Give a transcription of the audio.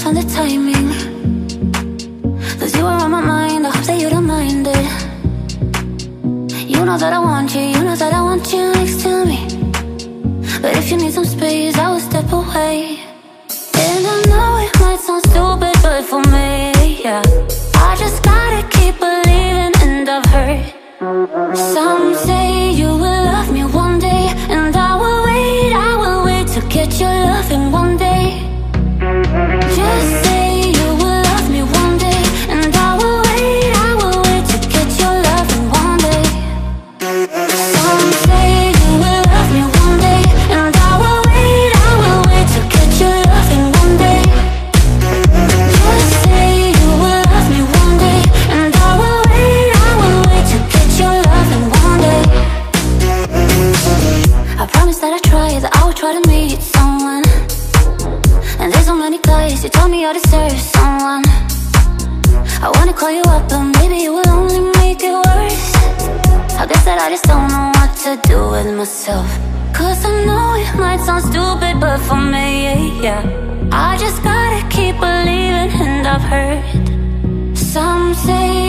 find the timing. 'Cause you are on my mind, I hope that you don't mind it. You know that I want you, you know that I want you next to me. But if you need some space, I will step away. And I know it might sound stupid, but for me, yeah, I just gotta keep believing. And I've heard some say you will love me one day, and I will wait to get your loving one day. Just say you will love me one day, and I will wait to get your loving one day. Some say you will love me one day, and I will wait to get your loving one day. Just say you will love me one day, and I will wait to get your loving one day. I promise that I try, that I will try to meet someone. And there's so many guys who told me I deserve someone. I wanna call you up, but maybe it will only make it worse. I guess that I just don't know what to do with myself. 'Cause I know it might sound stupid, but for me, yeah, I just gotta keep believing. And I've heard some say